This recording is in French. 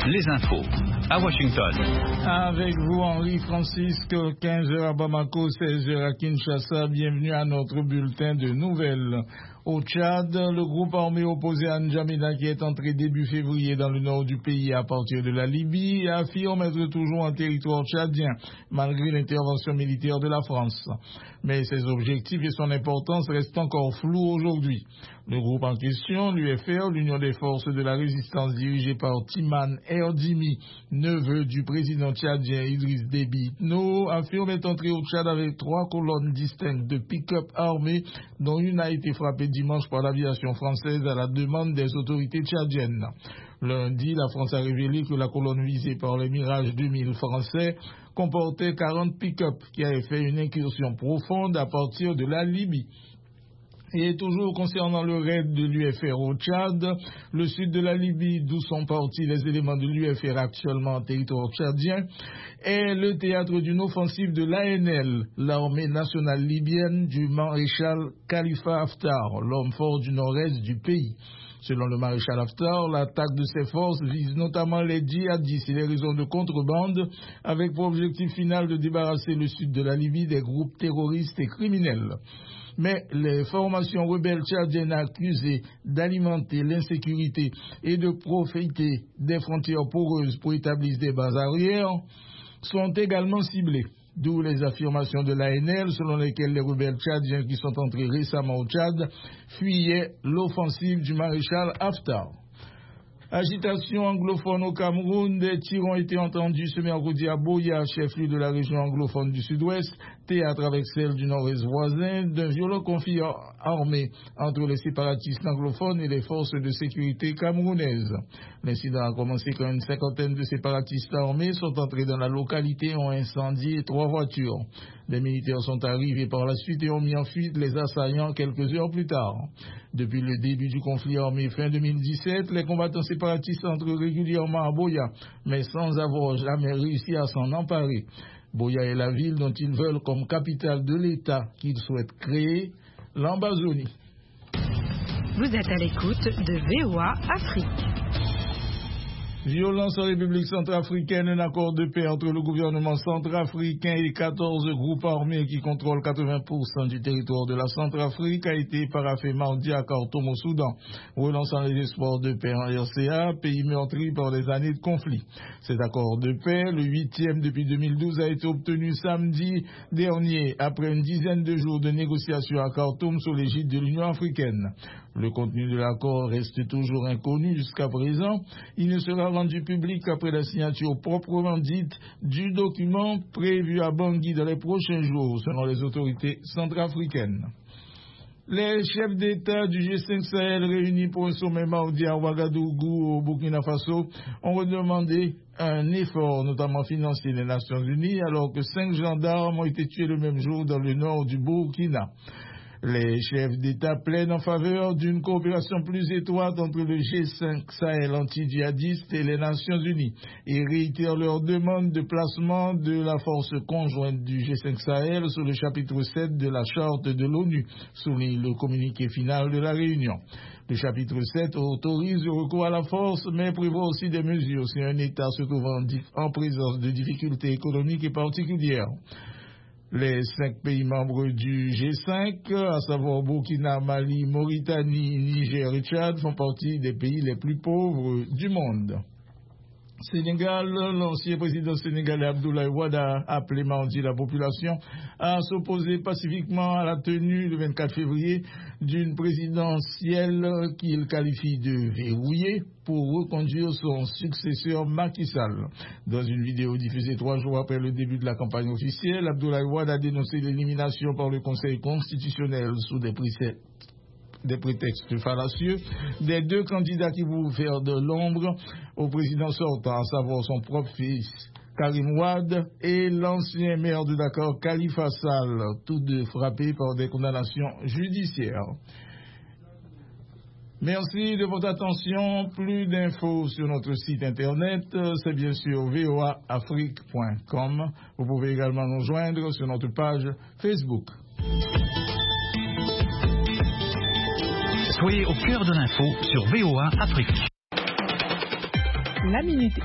les infos à Washington. Avec vous, Henri Francisque, 15h à Bamako, 16h à Kinshasa. Bienvenue à notre bulletin de nouvelles. Au Tchad, le groupe armé opposé à N'Djamena, qui est entré début février dans le nord du pays à partir de la Libye, affirme être toujours en territoire tchadien, malgré l'intervention militaire de la France. Mais ses objectifs et son importance restent encore flous aujourd'hui. Le groupe en question, l'UFR, l'Union des forces de la résistance dirigée par Timan Erdimi, neveu du président tchadien Idriss Déby Itno, affirme être entré au Tchad avec 3 colonnes distinctes de pick-up armées, dont une a été frappée dimanche par l'aviation française à la demande des autorités tchadiennes. Lundi, la France a révélé que la colonne visée par les Mirage 2000 français comportait 40 pick-up qui avaient fait une incursion profonde à partir de la Libye. Et toujours concernant le raid de l'UFR au Tchad, le sud de la Libye, d'où sont partis les éléments de l'UFR actuellement en territoire tchadien, est le théâtre d'une offensive de l'ANL, l'armée nationale libyenne du maréchal Khalifa Haftar, l'homme fort du nord-est du pays. Selon le maréchal Haftar, l'attaque de ses forces vise notamment les djihadistes et les réseaux de contrebande, avec pour objectif final de débarrasser le sud de la Libye des groupes terroristes et criminels. Mais les formations rebelles tchadiennes accusées d'alimenter l'insécurité et de profiter des frontières poreuses pour établir des bases arrières sont également ciblées. D'où les affirmations de l'ANL selon lesquelles les rebelles tchadiens qui sont entrés récemment au Tchad fuyaient l'offensive du maréchal Haftar. Agitation anglophone au Cameroun, des tirs ont été entendus ce mercredi à Boya, chef-lieu de la région anglophone du sud-ouest, théâtre avec celle du nord-est voisin, d'un violent conflit armé entre les séparatistes anglophones et les forces de sécurité camerounaises. L'incident a commencé quand une cinquantaine de séparatistes armés sont entrés dans la localité et ont incendié 3 voitures. Des militaires sont arrivés par la suite et ont mis en fuite les assaillants quelques heures plus tard. Depuis le début du conflit armé fin 2017, les combattants séparatistes entrent régulièrement à Boya, mais sans avoir jamais réussi à s'en emparer. Boya est la ville dont ils veulent comme capitale de l'État qu'ils souhaitent créer, l'Ambazonie. Vous êtes à l'écoute de VOA Afrique. Violence en République centrafricaine, un accord de paix entre le gouvernement centrafricain et 14 groupes armés qui contrôlent 80% du territoire de la Centrafrique a été paraphé mardi à Khartoum au Soudan, relançant les espoirs de paix en RCA, pays meurtri par des années de conflit. Cet accord de paix, le 8e depuis 2012, a été obtenu samedi dernier après une dizaine de jours de négociations à Khartoum sous l'égide de l'Union africaine. Le contenu de l'accord reste toujours inconnu jusqu'à présent. Il ne sera rendu public après la signature proprement dite du document prévu à Bangui dans les prochains jours, selon les autorités centrafricaines. Les chefs d'État du G5 Sahel réunis pour un sommet mardi à Ouagadougou au Burkina Faso ont redemandé un effort, notamment financier, des Nations Unies, alors que 5 gendarmes ont été tués le même jour dans le nord du Burkina. Les chefs d'État plaident en faveur d'une coopération plus étroite entre le G5 Sahel anti-djihadiste et les Nations Unies et réitèrent leur demande de placement de la force conjointe du G5 Sahel sur le chapitre 7 de la charte de l'ONU, souligne le communiqué final de la réunion. Le chapitre 7 autorise le recours à la force, mais prévoit aussi des mesures si un État se trouve en présence de difficultés économiques et particulières. Les 5 pays membres du G5, à savoir Burkina, Mali, Mauritanie, Niger et Tchad, font partie des pays les plus pauvres du monde. Sénégal, l'ancien président sénégalais Abdoulaye Wade a appelé mardi la population à s'opposer pacifiquement à la tenue le 24 février d'une présidentielle qu'il qualifie de verrouillée pour reconduire son successeur Macky Sall. Dans une vidéo diffusée 3 jours après le début de la campagne officielle, Abdoulaye Wade a dénoncé l'élimination par le Conseil constitutionnel sous des prétextes fallacieux des 2 candidats qui vont faire de l'ombre au président sortant, à savoir son propre fils Karim Wade et l'ancien maire de Dakar Khalifa Sall, tous 2 frappés par des condamnations judiciaires. Merci de votre attention. Plus d'infos sur notre site internet, c'est bien sûr voaafrique.com. Vous pouvez également nous joindre sur notre page Facebook. Soyez au cœur de l'info sur VOA Afrique. La minute